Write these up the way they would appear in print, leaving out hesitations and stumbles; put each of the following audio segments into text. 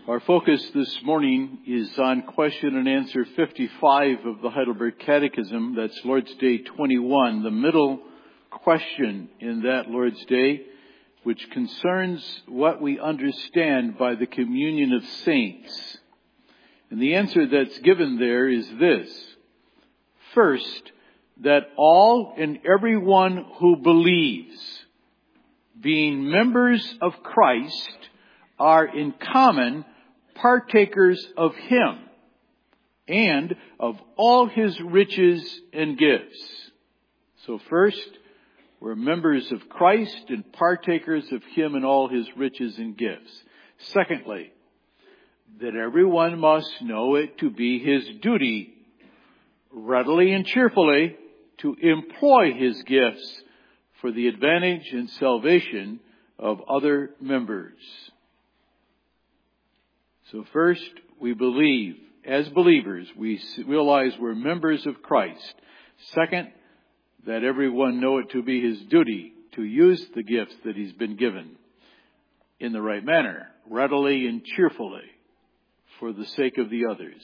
Our focus this morning is on question and answer 55 of the Heidelberg Catechism. That's Lord's Day 21, the middle question in that Lord's Day, which concerns what we understand by the communion of saints. And the answer that's given there is this. First, that all and everyone who believes, being members of Christ, are in common partakers of Him and of all His riches and gifts. So first, we're members of Christ and partakers of Him and all His riches and gifts. Secondly, that everyone must know it to be his duty, readily and cheerfully, to employ His gifts for the advantage and salvation of other members. So first, we believe, as believers, we realize we're members of Christ. Second, that everyone know it to be his duty to use the gifts that he's been given in the right manner, readily and cheerfully, for the sake of the others.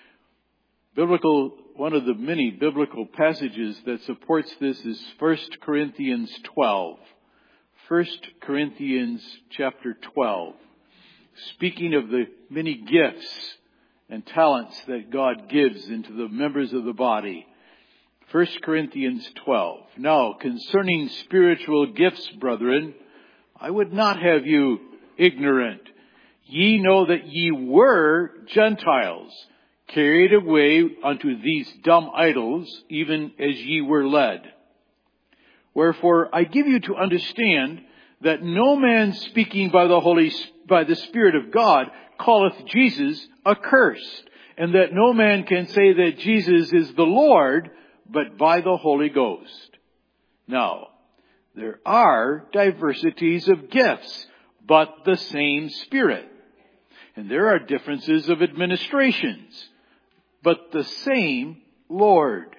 One of the many biblical passages that supports this is 1 Corinthians 12. 1 Corinthians chapter 12. Speaking of the many gifts and talents that God gives into the members of the body. 1 Corinthians 12. Now, concerning spiritual gifts, brethren, I would not have you ignorant. Ye know that ye were Gentiles, carried away unto these dumb idols, even as ye were led. Wherefore I give you to understand that no man speaking by the Spirit of God calleth Jesus accursed, and that no man can say that Jesus is the Lord, but by the Holy Ghost. Now, there are diversities of gifts, but the same Spirit. And there are differences of administrations, but the same Lord.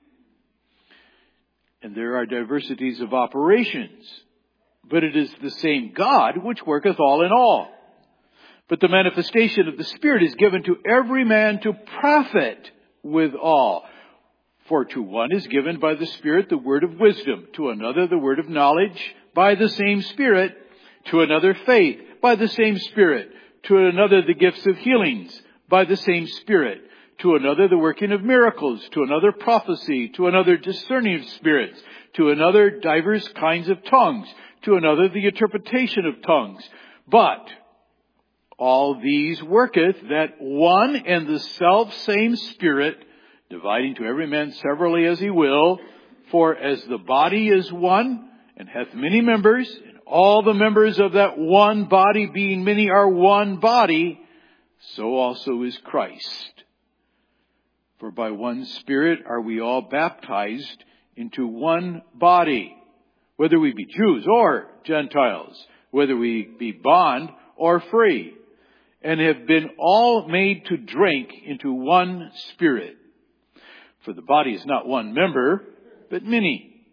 And there are diversities of operations, but it is the same God which worketh all in all. But the manifestation of the Spirit is given to every man to profit withal. For to one is given by the Spirit the word of wisdom, to another the word of knowledge by the same Spirit, to another faith by the same Spirit, to another the gifts of healings by the same Spirit, to another the working of miracles, to another prophecy, to another discerning of spirits, to another divers kinds of tongues, to another the interpretation of tongues. But all these worketh that one and the self-same Spirit, dividing to every man severally as he will. For as the body is one, and hath many members, and all the members of that one body being many are one body, so also is Christ. For by one Spirit are we all baptized into one body, whether we be Jews or Gentiles, whether we be bond or free, and have been all made to drink into one Spirit. For the body is not one member, but many.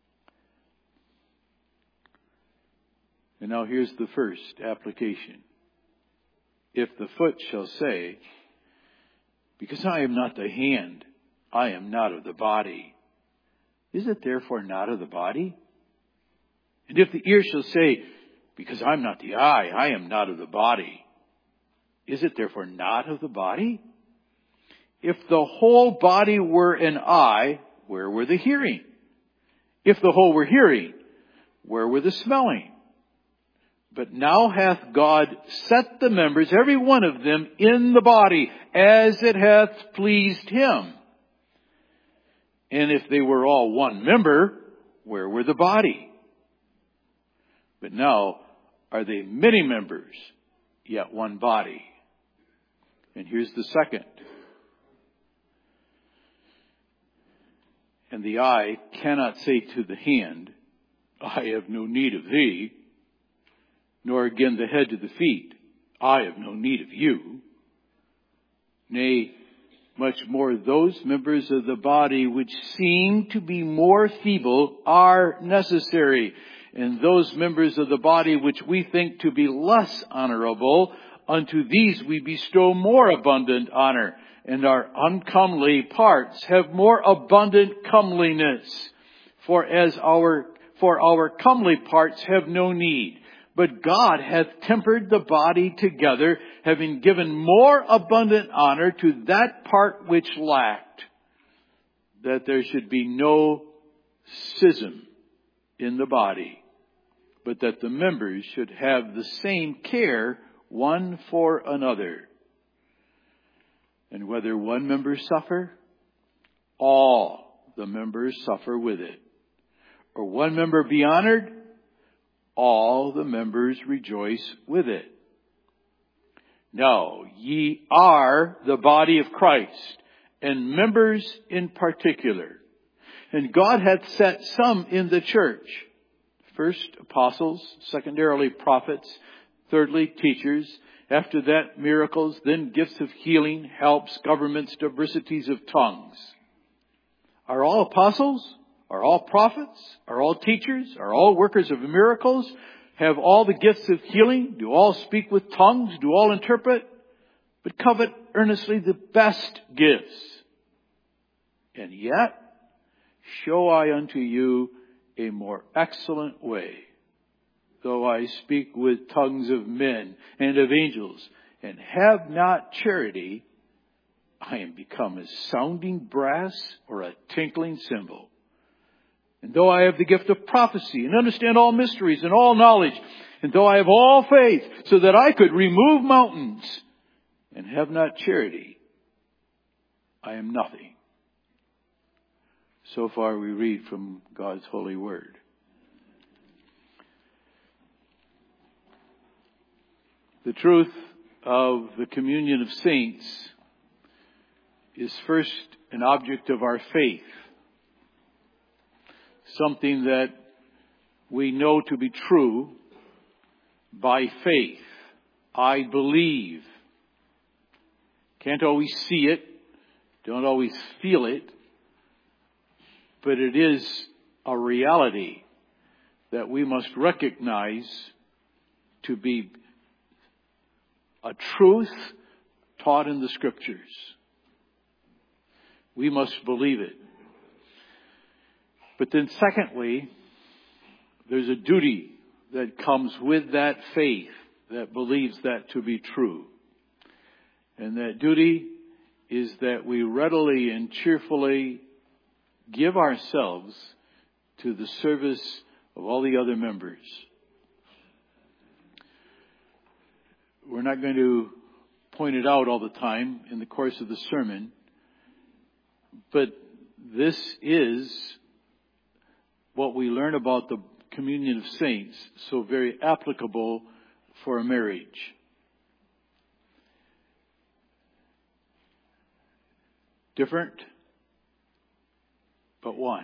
And now here's the first application. If the foot shall say, because I am not the hand, I am not of the body, is it therefore not of the body? And if the ear shall say, because I'm not the eye, I am not of the body, is it therefore not of the body? If the whole body were an eye, where were the hearing? If the whole were hearing, where were the smelling? But now hath God set the members, every one of them, in the body, as it hath pleased Him. And if they were all one member, where were the body? But now are they many members, yet one body. And here's the second. And the eye cannot say to the hand, I have no need of thee, nor again the head to the feet, I have no need of you. Nay, much more those members of the body which seem to be more feeble are necessary, and those members of the body which we think to be less honorable unto these we bestow more abundant honor, and our uncomely parts have more abundant comeliness. For our comely parts have no need, but God hath tempered the body together, having given more abundant honor to that part which lacked, that there should be no schism in the body, but that the members should have the same care one for another. And whether one member suffer, all the members suffer with it. Or one member be honored, all the members rejoice with it. Now ye are the body of Christ, and members in particular. And God hath set some in the church. First, apostles, secondarily prophets, thirdly, teachers, after that, miracles, then gifts of healing, helps, governments, diversities of tongues. Are all apostles? Are all prophets? Are all teachers? Are all workers of miracles? Have all the gifts of healing? Do all speak with tongues? Do all interpret? But covet earnestly the best gifts. And yet, show I unto you a more excellent way. Though I speak with tongues of men and of angels, and have not charity, I am become as sounding brass or a tinkling cymbal. And though I have the gift of prophecy, and understand all mysteries and all knowledge, and though I have all faith, so that I could remove mountains, and have not charity, I am nothing. So far we read from God's holy word. The truth of the communion of saints is first an object of our faith. Something that we know to be true by faith. I believe. Can't always see it. Don't always feel it. But it is a reality that we must recognize to be a truth taught in the Scriptures. We must believe it. But then secondly, there's a duty that comes with that faith that believes that to be true. And that duty is that we readily and cheerfully give ourselves to the service of all the other members. We're not going to point it out all the time in the course of the sermon, but this is what we learn about the communion of saints, so very applicable for a marriage. Different, but one.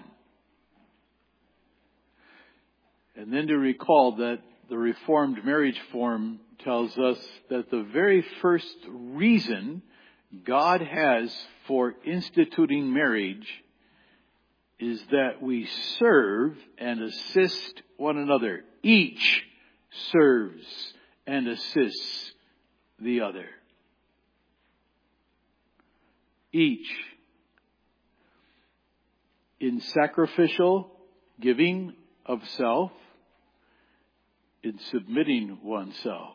And then to recall that the Reformed marriage form tells us that the very first reason God has for instituting marriage is that we serve and assist one another. Each serves and assists the other. Each in sacrificial giving of self, in submitting oneself.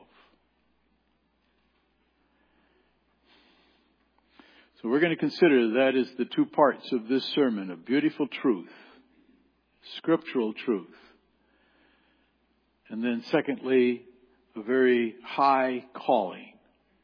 So we're going to consider that as the two parts of this sermon, a beautiful truth, scriptural truth. And then secondly, a very high calling.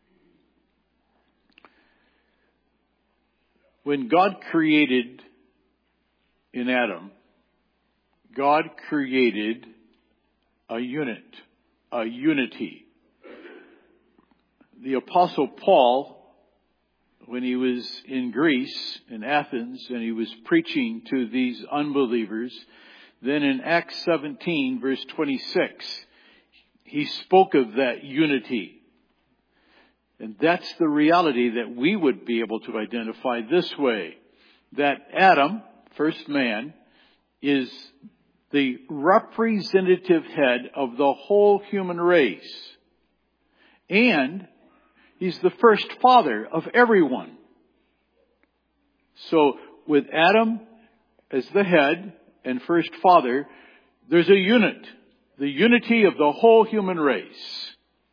When God created in Adam, God created a unit, a unity. The Apostle Paul, when he was in Greece, in Athens, and he was preaching to these unbelievers, then in Acts 17, verse 26, he spoke of that unity. And that's the reality that we would be able to identify this way. That Adam, first man, is the representative head of the whole human race. And He's the first father of everyone. So with Adam as the head and first father, there's a unit. The unity of the whole human race.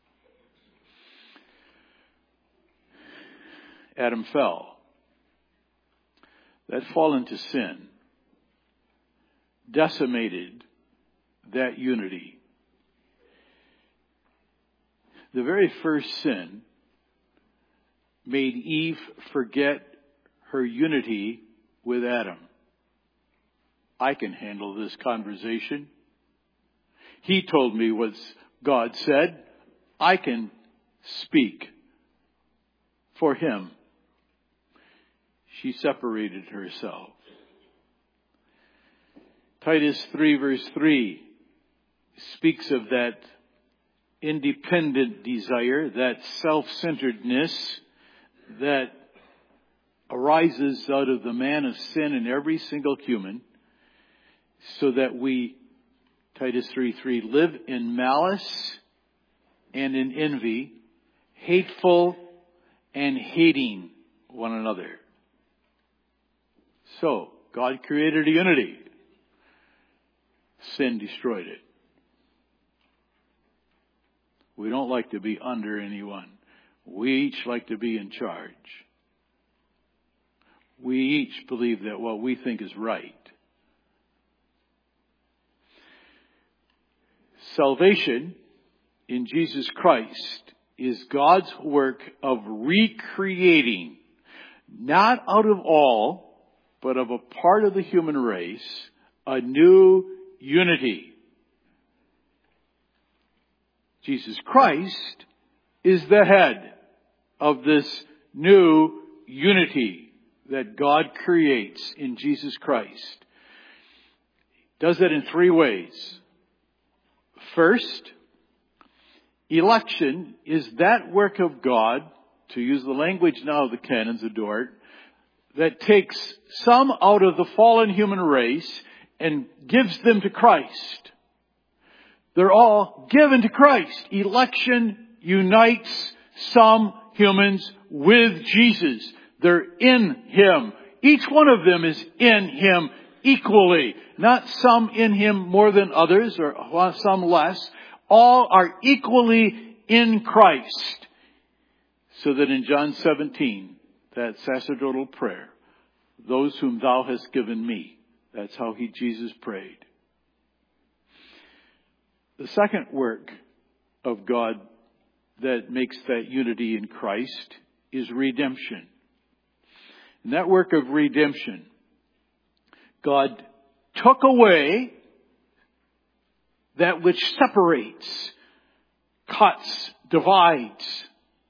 Adam fell. That fall into sin decimated that unity. The very first sin made Eve forget her unity with Adam. I can handle this conversation. He told me what God said. I can speak for him. She separated herself. Titus 3 verse 3 speaks of that independent desire, that self-centeredness that arises out of the man of sin in every single human, so that we, Titus 3:3, live in malice and in envy, hateful and hating one another. So, God created a unity. Sin destroyed it. We don't like to be under anyone. We each like to be in charge. We each believe that what we think is right. Salvation in Jesus Christ is God's work of recreating, not out of all, but of a part of the human race, a new unity. Jesus Christ is the head of this new unity that God creates in Jesus Christ. He does that in three ways. First, election is that work of God, to use the language now of the canons of Dort, that takes some out of the fallen human race and gives them to Christ. They're all given to Christ. Election unites some humans with Jesus. They're in Him. Each one of them is in Him equally. Not some in Him more than others or some less. All are equally in Christ. So that in John 17, that sacerdotal prayer, those whom thou hast given me, that's how Jesus prayed. The second work of God that makes that unity in Christ is redemption. In that work of redemption, God took away that which separates, cuts, divides.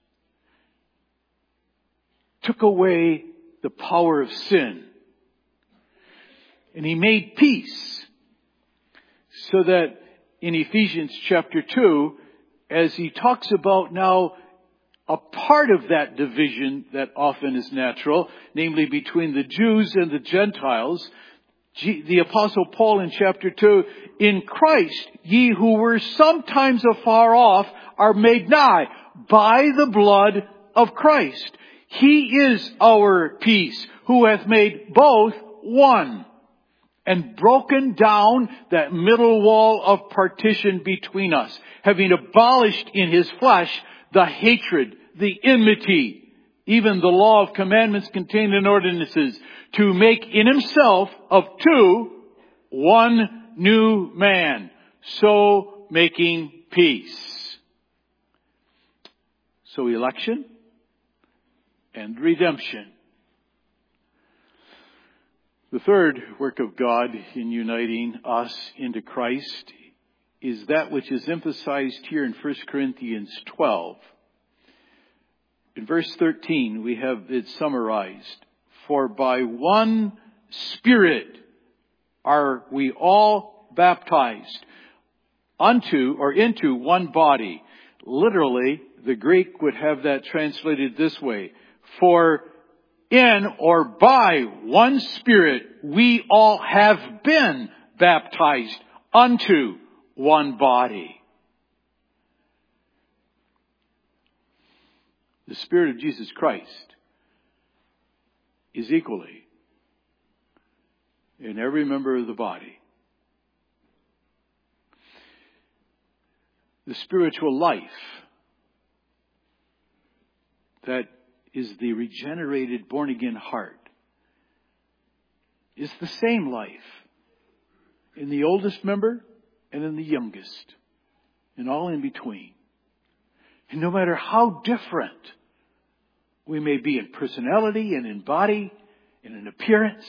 Took away the power of sin. And He made peace. So that in Ephesians chapter 2, as he talks about now a part of that division that often is natural, namely between the Jews and the Gentiles, the Apostle Paul in chapter 2, in Christ, ye who were sometimes afar off are made nigh by the blood of Christ. He is our peace, who hath made both one, and broken down that middle wall of partition between us, having abolished in His flesh the hatred, the enmity, even the law of commandments contained in ordinances, to make in Himself of two one new man, so making peace. So election and redemption. The third work of God in uniting us into Christ is that which is emphasized here in 1 Corinthians 12. In verse 13, we have it summarized. For by one Spirit are we all baptized unto or into one body. Literally, the Greek would have that translated this way. For in or by one Spirit we all have been baptized unto one body. The Spirit of Jesus Christ is equally in every member of the body. The spiritual life that is the regenerated, born-again heart is the same life in the oldest member and in the youngest, and all in between. And no matter how different we may be in personality and in body and in appearance,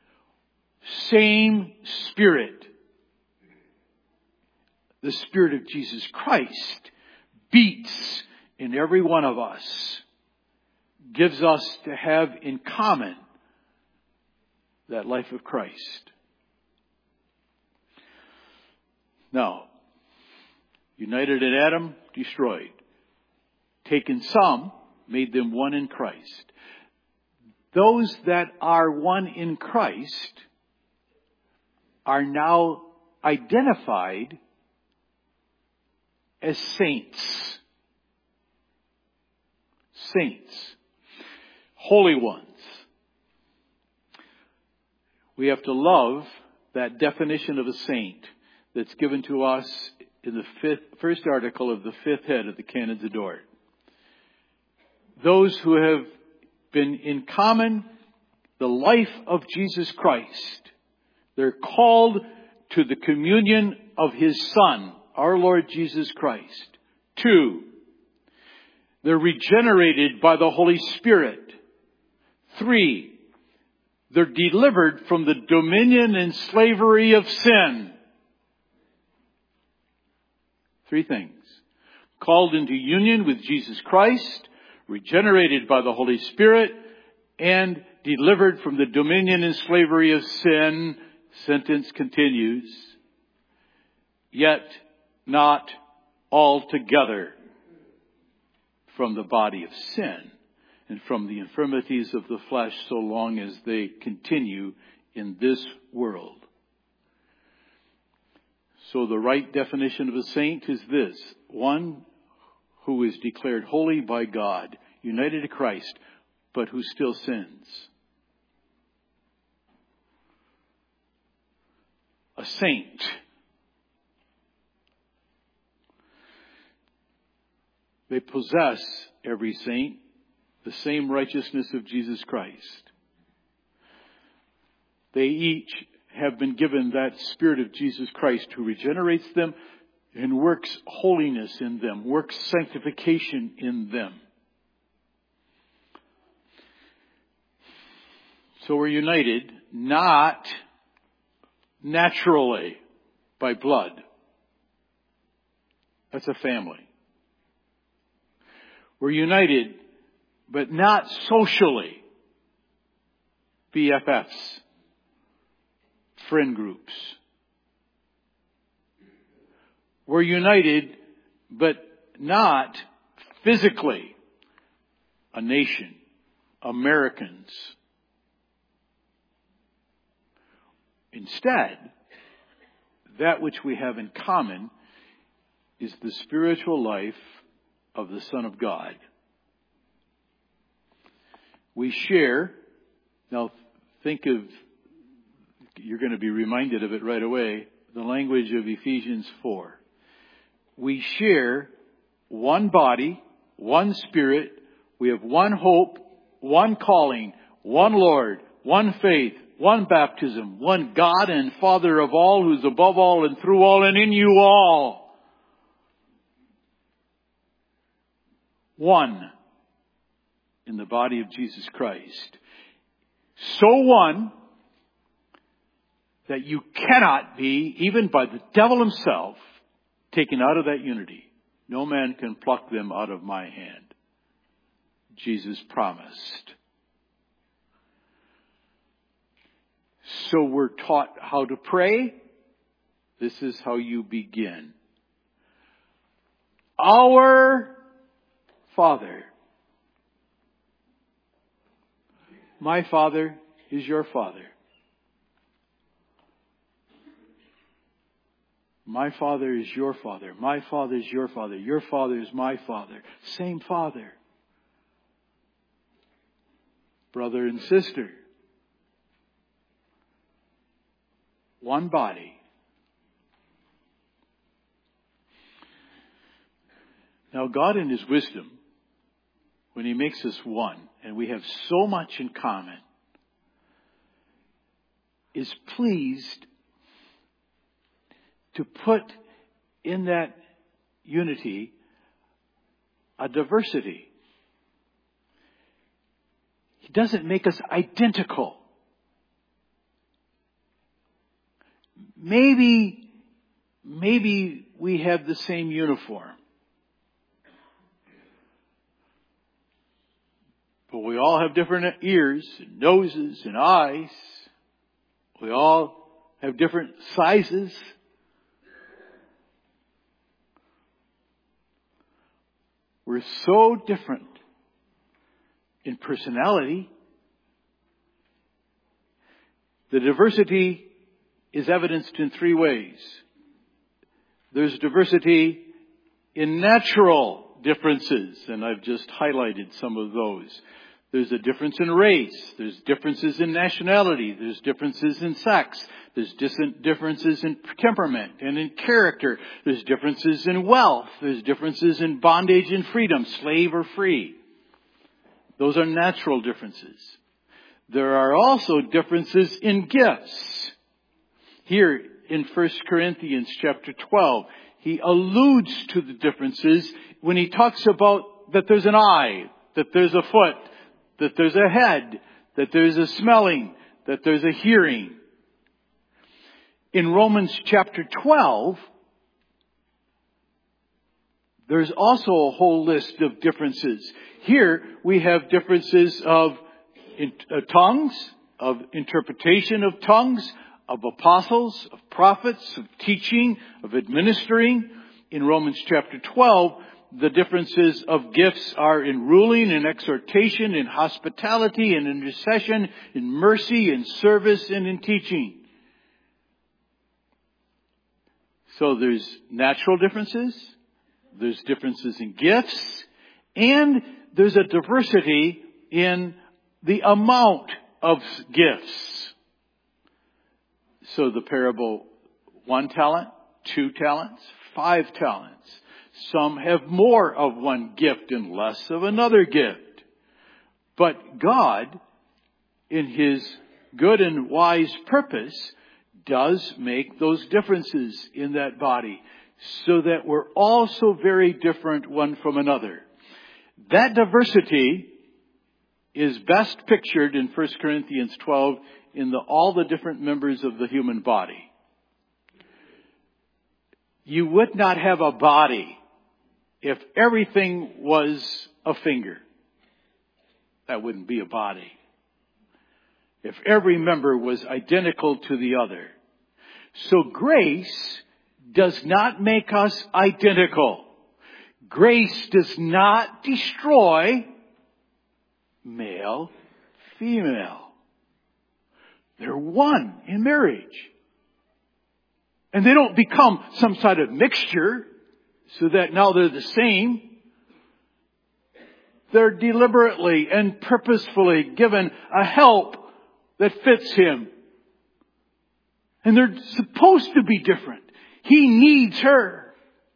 same Spirit. The Spirit of Jesus Christ beats in every one of us, gives us to have in common that life of Christ. Now, united in Adam, destroyed. Taken some, made them one in Christ. Those that are one in Christ are now identified as saints. Saints. Holy ones. We have to love that definition of a saint that's given to us in the first article of the fifth head of the Canons of Dort. Those who have been in common the life of Jesus Christ. They're called to the communion of His Son, our Lord Jesus Christ. 2, they're regenerated by the Holy Spirit. 3, they're delivered from the dominion and slavery of sin. 3 things. Called into union with Jesus Christ, regenerated by the Holy Spirit, and delivered from the dominion and slavery of sin. Sentence continues. Yet not altogether from the body of sin and from the infirmities of the flesh, so long as they continue in this world. So the right definition of a saint is this: one who is declared holy by God, united to Christ, but who still sins. A saint. They possess, every saint, the same righteousness of Jesus Christ. They each have been given that Spirit of Jesus Christ who regenerates them and works holiness in them, works sanctification in them. So we're united not naturally by blood. That's a family. We're united, but not socially. BFFs. Friend groups. We're united, but not physically. A nation. Americans. Instead, that which we have in common is the spiritual life of the Son of God. We share, now think of, you're going to be reminded of it right away, the language of Ephesians 4. We share one body, one Spirit, we have one hope, one calling, one Lord, one faith, one baptism, one God and Father of all, who's above all and through all and in you all. One in the body of Jesus Christ. So one that you cannot be, even by the devil himself, taken out of that unity. No man can pluck them out of my hand. Jesus promised. So we're taught how to pray. This is how you begin. Our Father. My Father is your Father. My Father is your Father. My Father is your Father. Your Father is my Father. Same Father. brother and sister. One body. Now God in His wisdom, when He makes us one, and we have so much in common, is pleased to put in that unity a diversity. He doesn't make us identical. Maybe we have the same uniform. But we all have different ears and noses and eyes. We all have different sizes. We're so different in personality. The diversity is evidenced in three ways. There's diversity in natural differences, and I've just highlighted some of those. There's a difference in race. There's differences in nationality. There's differences in sex. There's differences in temperament and in character. There's differences in wealth. There's differences in bondage and freedom, slave or free. Those are natural differences. There are also differences in gifts. Here in 1 Corinthians chapter 12, he alludes to the differences when he talks about that there's an eye, that there's a foot, that there's a head, that there's a smelling, that there's a hearing. In Romans chapter 12, there's also a whole list of differences. Here we have differences of tongues, of interpretation of tongues, of apostles, of prophets, of teaching, of administering. In Romans chapter 12, the differences of gifts are in ruling, in exhortation, in hospitality, in intercession, in mercy, in service, and in teaching. So there's natural differences, there's differences in gifts, and there's a diversity in the amount of gifts. So the parable, 1 talent, 2 talents, 5 talents. Some have more of one gift and less of another gift. But God, in His good and wise purpose, does make those differences in that body so that we're all so very different one from another. That diversity is best pictured in 1 Corinthians 12 in all the different members of the human body. You would not have a body if everything was a finger. That wouldn't be a body. If every member was identical to the other. So grace does not make us identical. Grace does not destroy male, female. They're one in marriage. And they don't become some sort of mixture so that now they're the same. They're deliberately and purposefully given a help that fits him. And they're supposed to be different. He needs her.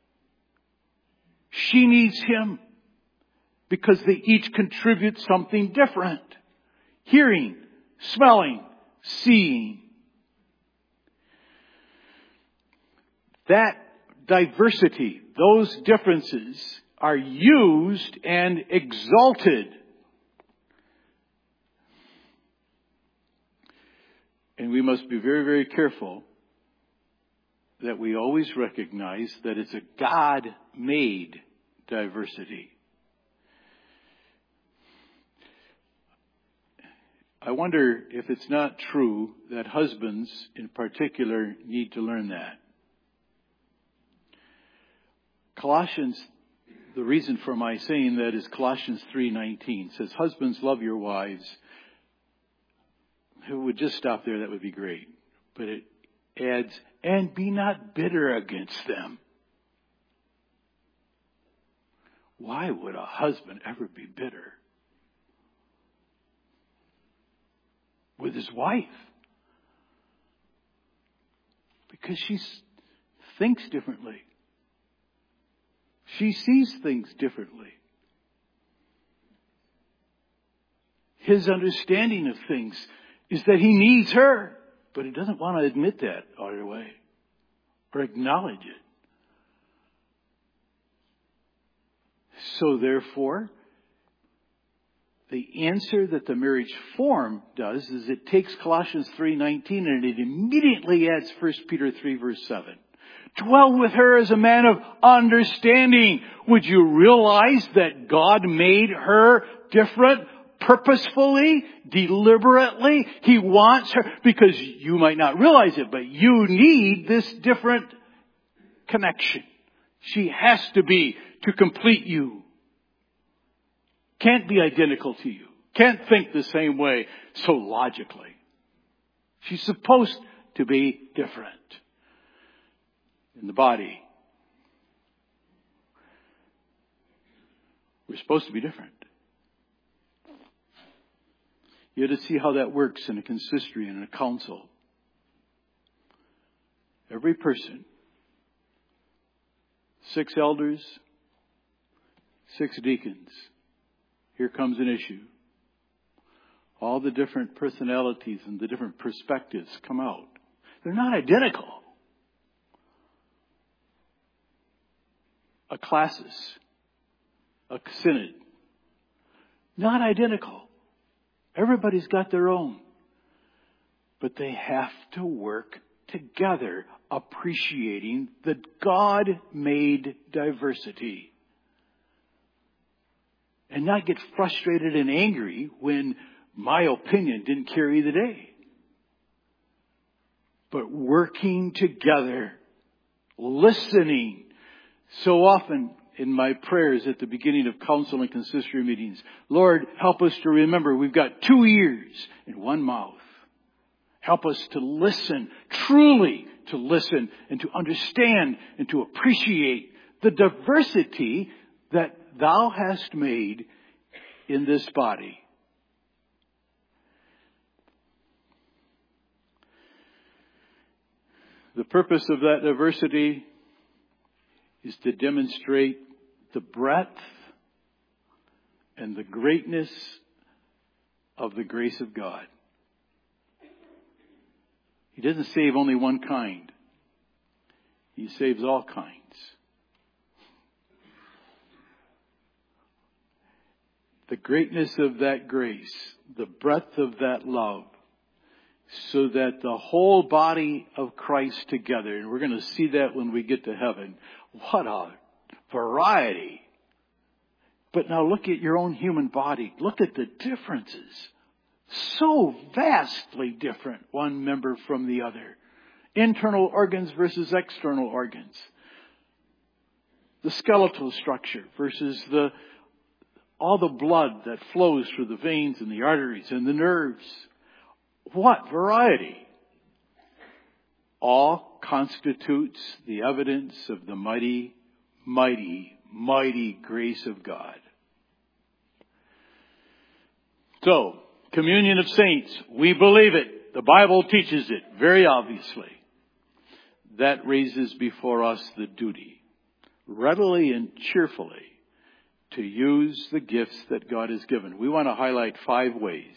She needs him. Because they each contribute something different. Hearing, smelling, seeing. That diversity, those differences are used and exalted. And we must be very, very careful that we always recognize that it's a God-made diversity. I wonder if it's not true that husbands in particular need to learn that. Colossians, the reason for my saying that is Colossians 3:19 says, husbands, love your wives. If it would just stop there, that would be great. But it adds, and be not bitter against them. Why would a husband ever be bitter? his wife. Because she thinks differently. She sees things differently. His understanding of things is that he needs her, but he doesn't want to admit that right away or acknowledge it. So therefore, the answer that the marriage form does is it takes Colossians 3:19 and it immediately adds 1 Peter 3 verse 7. Dwell with her as a man of understanding. Would you realize that God made her different purposefully, deliberately? He wants her, because you might not realize it, but you need this different connection. She has to be to complete you. Can't be identical to you. Can't think the same way so logically. She's supposed to be different in the body. We're supposed to be different. You have to see how that works in a consistory and in a council. Every person, 6 elders, 6 deacons. Here comes an issue. All the different personalities and the different perspectives come out. They're not identical. A classis, a synod, not identical. Everybody's got their own. But they have to work together, appreciating the God-made diversity. And not get frustrated and angry when my opinion didn't carry the day. But working together, listening. So often in my prayers at the beginning of council and consistory meetings, Lord, help us to remember we've got 2 ears and 1 mouth. Help us to listen, truly to listen and to understand and to appreciate the diversity that Thou hast made in this body. The purpose of that diversity is to demonstrate the breadth and the greatness of the grace of God. He doesn't save only one kind. He saves all kinds. The greatness of that grace, the breadth of that love, so that the whole body of Christ together, and we're going to see that when we get to heaven, what a variety. But now look at your own human body. Look at the differences. So vastly different, one member from the other. Internal organs versus external organs. The skeletal structure versus all the blood that flows through the veins and the arteries and the nerves. What variety! All constitutes the evidence of the mighty, mighty, mighty grace of God. So, communion of saints, we believe it. The Bible teaches it very obviously. That raises before us the duty, readily and cheerfully, to use the gifts that God has given. We want to highlight 5 ways.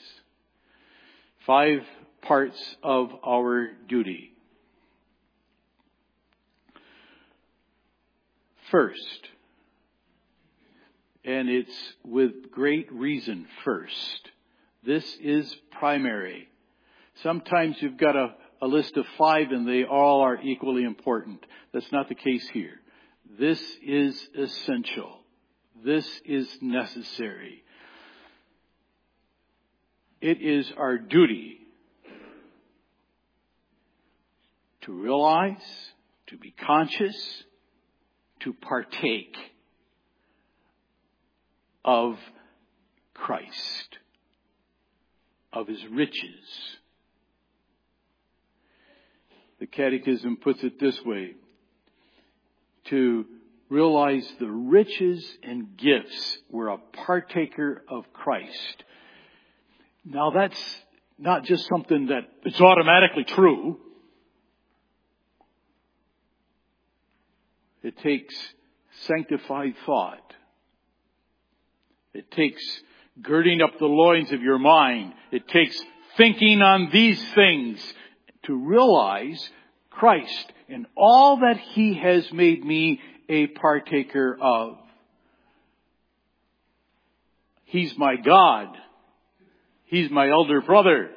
5 parts of our duty. First, and it's with great reason first, this is primary. Sometimes you've got a list of 5 and they all are equally important. That's not the case here. This is essential. This is necessary. It is our duty to realize, to be conscious, to partake of Christ, of His riches. The Catechism puts it this way: to realize the riches and gifts. We're a partaker of Christ. Now that's not just something that it's automatically true. It takes sanctified thought. It takes girding up the loins of your mind. It takes thinking on these things to realize Christ and all that He has made me a partaker of. He's my God. He's my elder brother.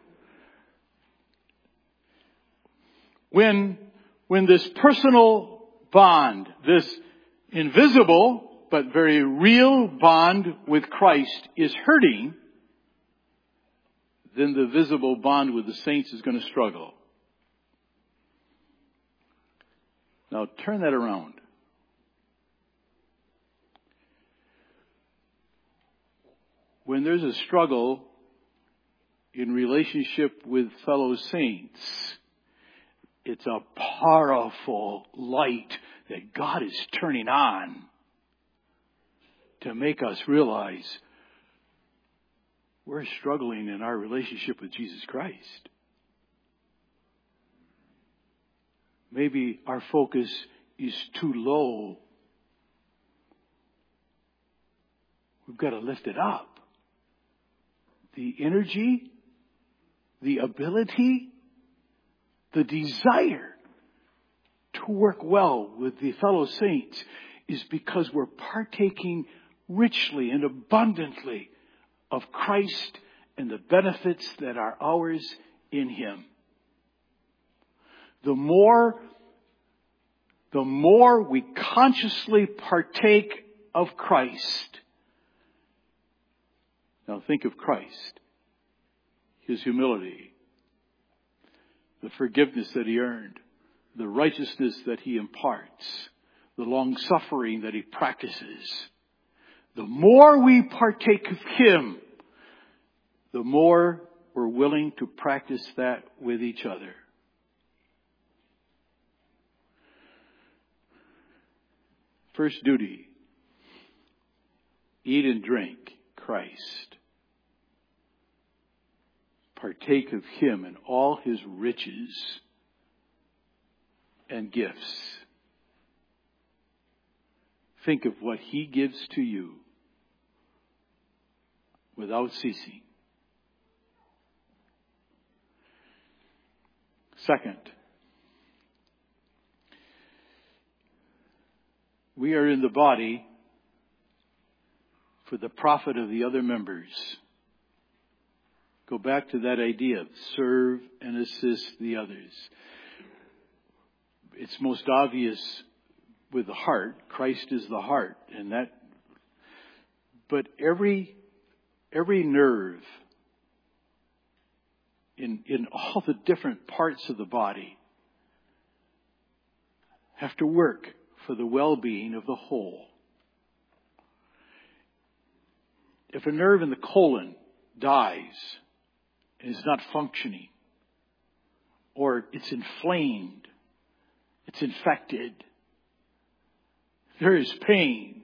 When this personal bond, this invisible but very real bond with Christ is hurting, then the visible bond with the saints is going to struggle. Now turn that around. When there's a struggle in relationship with fellow saints, it's a powerful light that God is turning on to make us realize we're struggling in our relationship with Jesus Christ. Maybe our focus is too low. We've got to lift it up. The energy, the ability, the desire to work well with the fellow saints is because we're partaking richly and abundantly of Christ and the benefits that are ours in Him. The more we consciously partake of Christ. Now think of Christ, His humility, the forgiveness that He earned, the righteousness that He imparts, the long suffering that He practices. The more we partake of Him, the more we're willing to practice that with each other. First duty, eat and drink Christ. Partake of Him and all His riches and gifts. Think of what He gives to you without ceasing. Second, we are in the body for the profit of the other members. Go back to that idea of serve and assist the others. It's most obvious with the heart. Christ is the heart, and that. But every nerve in all the different parts of the body have to work for the well-being of the whole. If a nerve in the colon dies and is not functioning, or it's inflamed, it's infected, there is pain.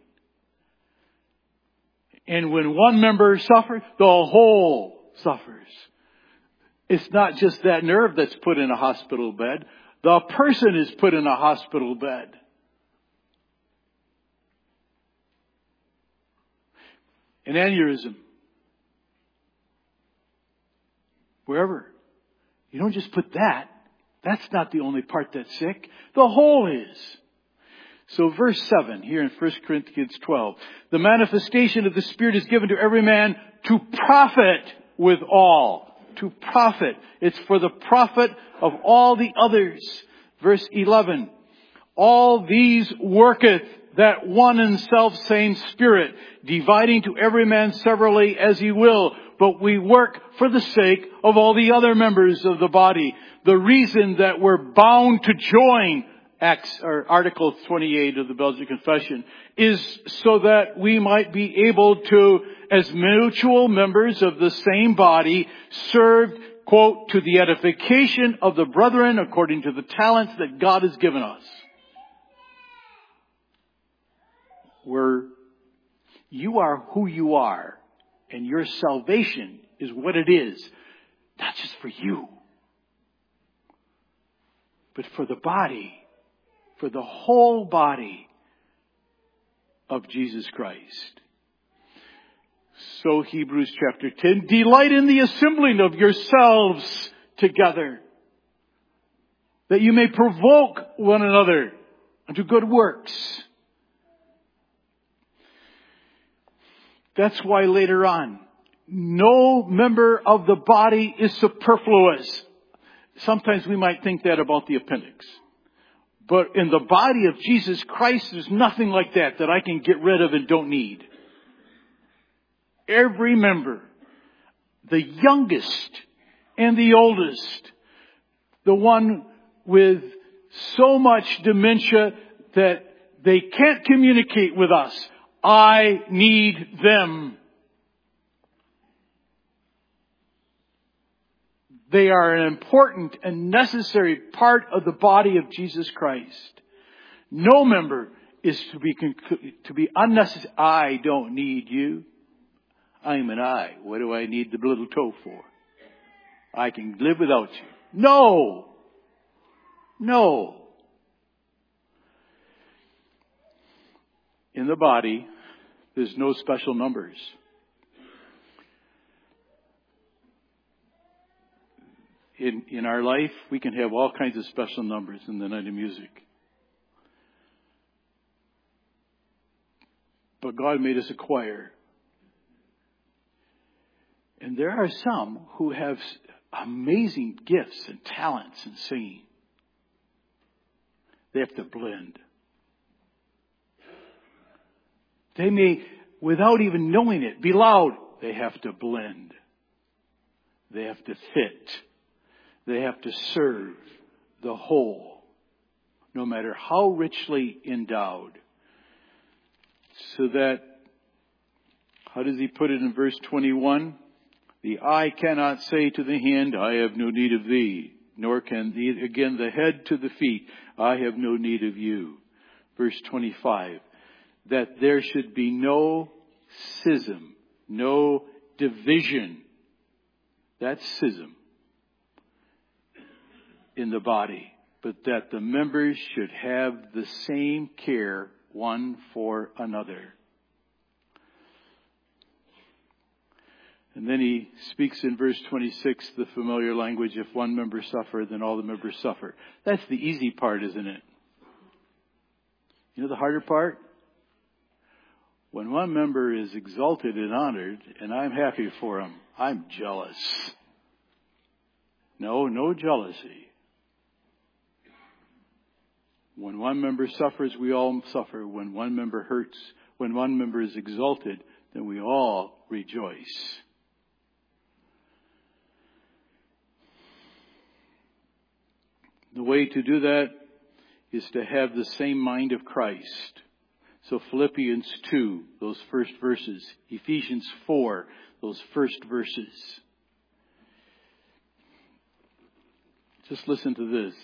And when one member suffers, the whole suffers. It's not just that nerve that's put in a hospital bed. The person is put in a hospital bed. An aneurysm. Wherever. You don't just put that. That's not the only part that's sick. The whole is. So verse 7 here in 1 Corinthians 12. The manifestation of the Spirit is given to every man to profit with all. To profit. It's for the profit of all the others. Verse 11. All these worketh that one and self-same Spirit, dividing to every man severally as He will. But we work for the sake of all the other members of the body. The reason that we're bound to join Article 28 of the Belgian Confession is so that we might be able to, as mutual members of the same body, serve, quote, to the edification of the brethren according to the talents that God has given us. Where you are who you are, and your salvation is what it is. Not just for you, but for the body, for the whole body of Jesus Christ. So Hebrews chapter 10, delight in the assembling of yourselves together, that you may provoke one another unto good works. That's why later on, no member of the body is superfluous. Sometimes we might think that about the appendix. But in the body of Jesus Christ, there's nothing like that I can get rid of and don't need. Every member, the youngest and the oldest, the one with so much dementia that they can't communicate with us, I need them. They are an important and necessary part of the body of Jesus Christ. No member is to be unnecessary. I don't need you. I'm an I. What do I need the little toe for? I can live without you. No. In the body, there's no special numbers. In our life, we can have all kinds of special numbers in the night of music. But God made us a choir. And there are some who have amazing gifts and talents in singing. They have to blend. They may, without even knowing it, be loud. They have to blend. They have to fit. They have to serve the whole, no matter how richly endowed. So that, how does he put it in verse 21? The eye cannot say to the hand, I have no need of thee. Nor can, again, the head to the feet, I have no need of you. Verse 25. That there should be no schism, no division. That's schism in the body. But that the members should have the same care one for another. And then he speaks in verse 26, the familiar language, if one member suffer, then all the members suffer. That's the easy part, isn't it? You know the harder part? When one member is exalted and honored, and I'm happy for him, I'm jealous. No jealousy. When one member suffers, we all suffer. When one member hurts, when one member is exalted, then we all rejoice. The way to do that is to have the same mind of Christ. So Philippians 2, those first verses. Ephesians 4, those first verses. Just listen to this.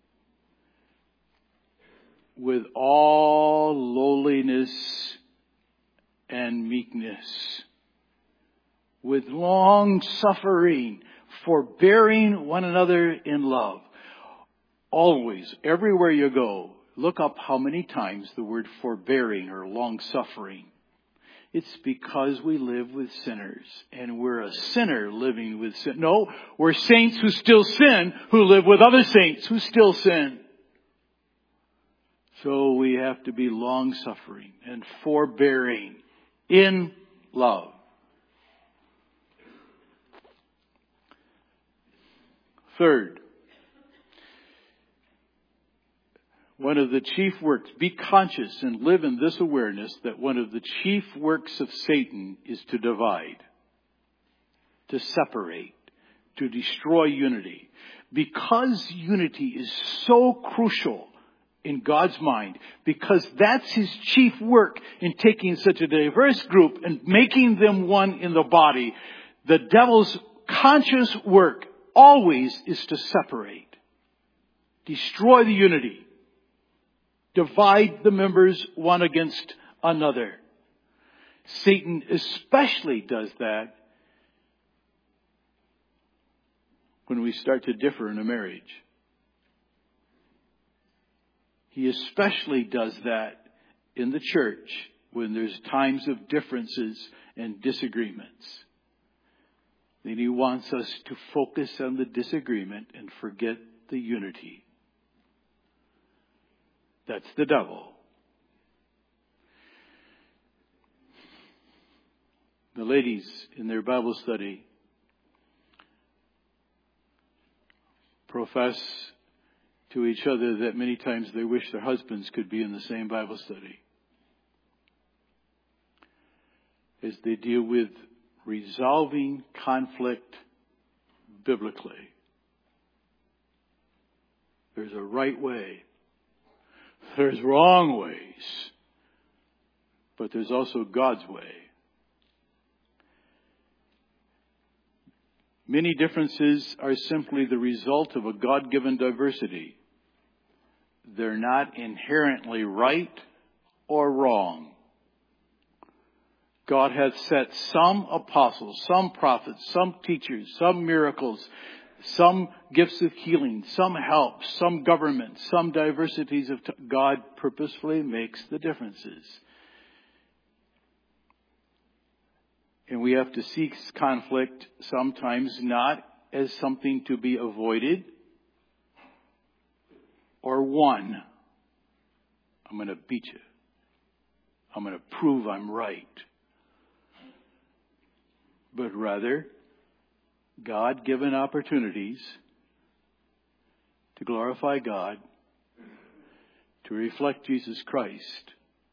With all lowliness and meekness, with long suffering, forbearing one another in love. Always, everywhere you go, look up how many times the word forbearing or long suffering. It's because we live with sinners, and we're a sinner living with sin. No, we're saints who still sin, who live with other saints who still sin. So we have to be long suffering and forbearing in love. Third, one of the chief works, be conscious and live in this awareness that one of the chief works of Satan is to divide, to separate, to destroy unity. Because unity is so crucial in God's mind, because that's his chief work in taking such a diverse group and making them one in the body, the devil's conscious work always is to separate, destroy the unity. Divide the members one against another. Satan especially does that when we start to differ in a marriage. He especially does that in the church when there's times of differences and disagreements. Then he wants us to focus on the disagreement and forget the unity. That's the devil. The ladies in their Bible study profess to each other that many times they wish their husbands could be in the same Bible study as they deal with resolving conflict biblically. There's a right way. There's wrong ways. But there's also God's way. Many differences are simply the result of a God-given diversity. They're not inherently right or wrong. God hath set some apostles, some prophets, some teachers, some miracles, some gifts of healing, some help, some government, some diversities of God purposefully makes the differences. And we have to seek conflict sometimes not as something to be avoided or won. I'm going to beat you. I'm going to prove I'm right. But rather, God-given opportunities to glorify God, to reflect Jesus Christ,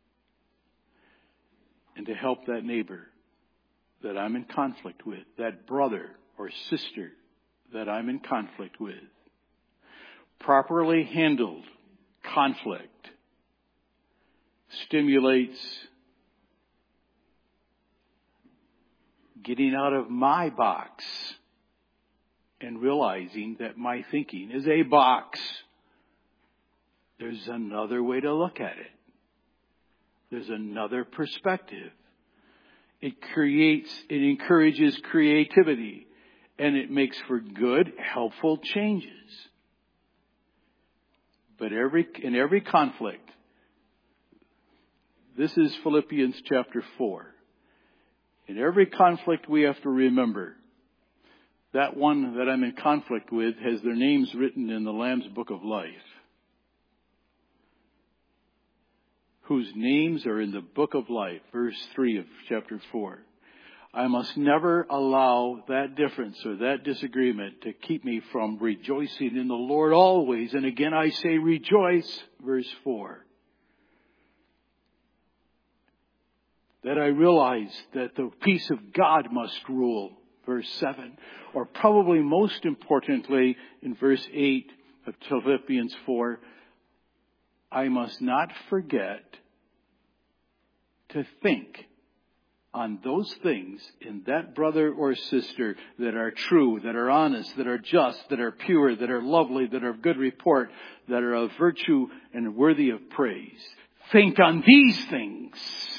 and to help that neighbor that I'm in conflict with, that brother or sister that I'm in conflict with. Properly handled conflict stimulates getting out of my box and realizing that my thinking is a box. There's another way to look at it. There's another perspective. It encourages creativity, and it makes for good, helpful changes. But in every conflict, this is Philippians chapter 4. In every conflict we have to remember that one that I'm in conflict with has their names written in the Lamb's Book of Life, whose names are in the Book of Life, verse 3 of chapter 4. I must never allow that difference or that disagreement to keep me from rejoicing in the Lord always. And again I say rejoice, verse 4. That I realize that the peace of God must rule, verse 7. Or probably most importantly, in verse 8 of Philippians 4, I must not forget to think on those things in that brother or sister that are true, that are honest, that are just, that are pure, that are lovely, that are of good report, that are of virtue and worthy of praise. Think on these things,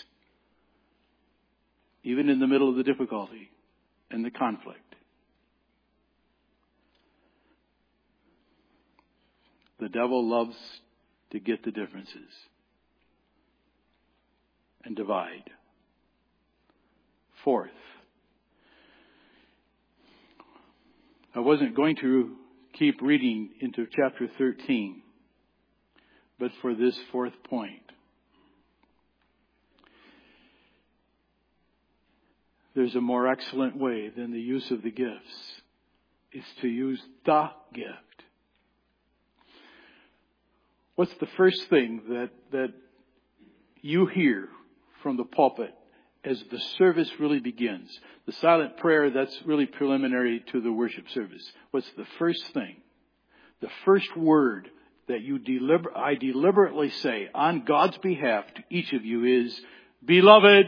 even in the middle of the difficulty and the conflict. The devil loves to get the differences and divide. Fourth, I wasn't going to keep reading into chapter 13, but for this fourth point. There's a more excellent way than the use of the gifts. It's to use the gift. What's the first thing that you hear from the pulpit as the service really begins? The silent prayer, that's really preliminary to the worship service. What's the first thing? The first word that I deliberately say on God's behalf to each of you is, beloved.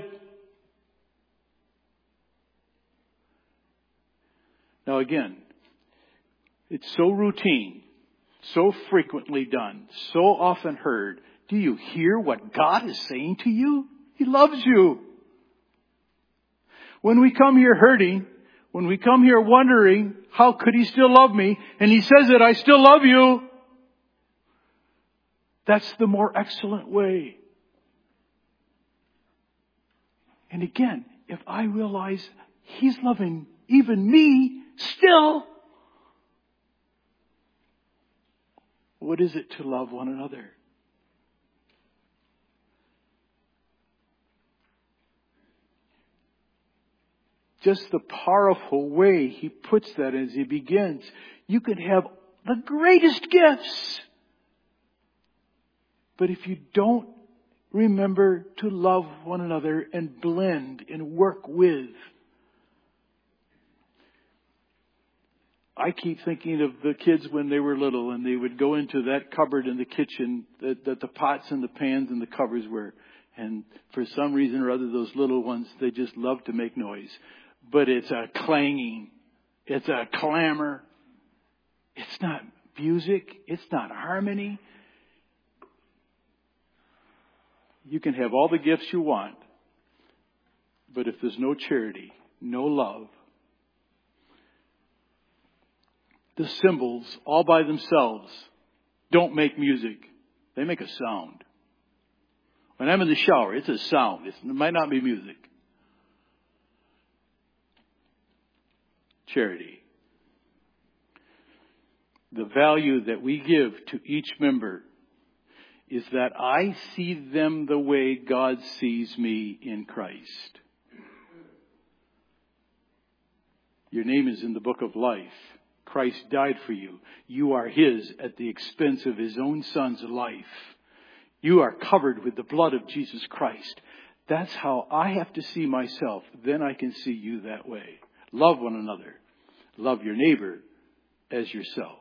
Now again, it's so routine, so frequently done, so often heard. Do you hear what God is saying to you? He loves you. When we come here hurting, when we come here wondering, how could He still love me? And He says that I still love you. That's the more excellent way. And again, if I realize He's loving even me still, what is it to love one another? Just the powerful way He puts that as He begins. You can have the greatest gifts, but if you don't remember to love one another and blend and work with. I keep thinking of the kids when they were little and they would go into that cupboard in the kitchen that the pots and the pans and the covers were. And for some reason or other, those little ones, they just love to make noise. But it's a clanging. It's a clamor. It's not music. It's not harmony. You can have all the gifts you want, but if there's no charity, no love, the cymbals all by themselves don't make music. They make a sound. When I'm in the shower, it's a sound. It might not be music. Charity. The value that we give to each member is that I see them the way God sees me in Christ. Your name is in the book of life. Christ died for you. You are His at the expense of His own Son's life. You are covered with the blood of Jesus Christ. That's how I have to see myself. Then I can see you that way. Love one another. Love your neighbor as yourself.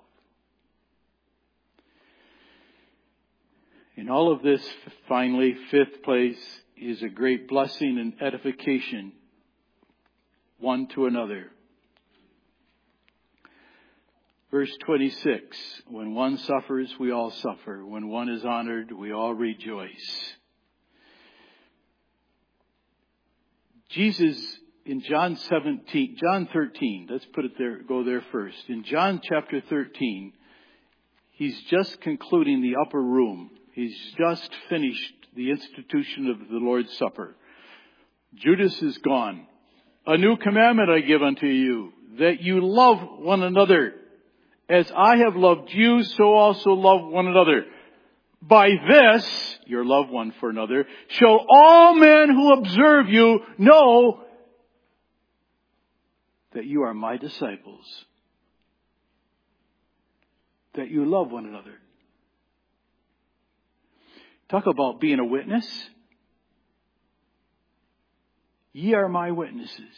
In all of this, finally, fifth place is a great blessing and edification one to another. Verse 26, when one suffers, we all suffer. When one is honored, we all rejoice. Jesus, in John 13, let's put it there, go there first. In John chapter 13, He's just concluding the upper room. He's just finished the institution of the Lord's Supper. Judas is gone. A new commandment I give unto you, that you love one another. As I have loved you, so also love one another. By this, your love one for another, shall all men who observe you know that you are my disciples. That you love one another. Talk about being a witness. Ye are my witnesses.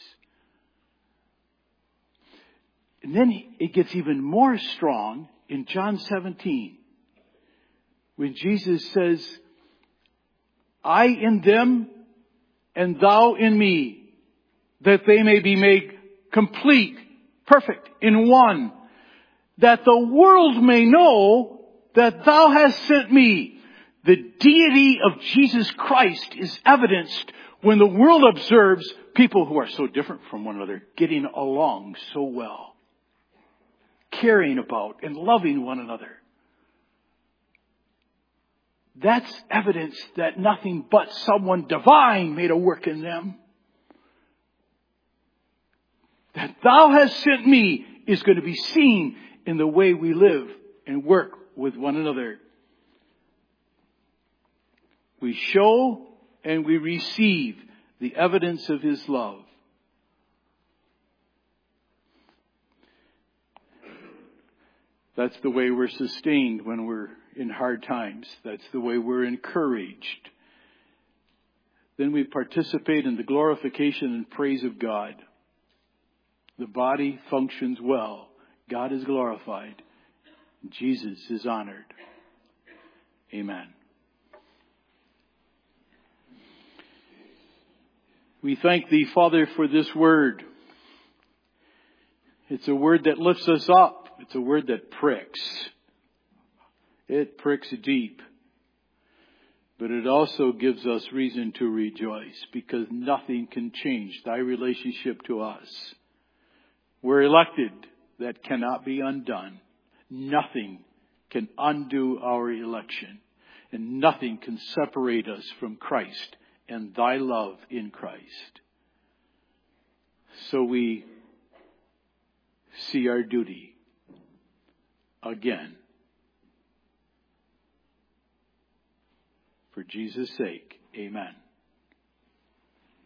And then it gets even more strong in John 17. When Jesus says, I in them and thou in me, that they may be made complete, perfect in one, that the world may know that thou hast sent me. The deity of Jesus Christ is evidenced when the world observes people who are so different from one another getting along so well, caring about and loving one another. That's evidence that nothing but someone divine made a work in them. That thou hast sent me is going to be seen in the way we live and work with one another. We show and we receive the evidence of His love. That's the way we're sustained when we're in hard times. That's the way we're encouraged. Then we participate in the glorification and praise of God. The body functions well. God is glorified. Jesus is honored. Amen. We thank Thee, Father, for this word. It's a word that lifts us up. It's a word that pricks. It pricks deep. But it also gives us reason to rejoice because nothing can change Thy relationship to us. We're elected. That cannot be undone. Nothing can undo our election. And nothing can separate us from Christ and thy love in Christ. So we see our duty again. For Jesus' sake, amen.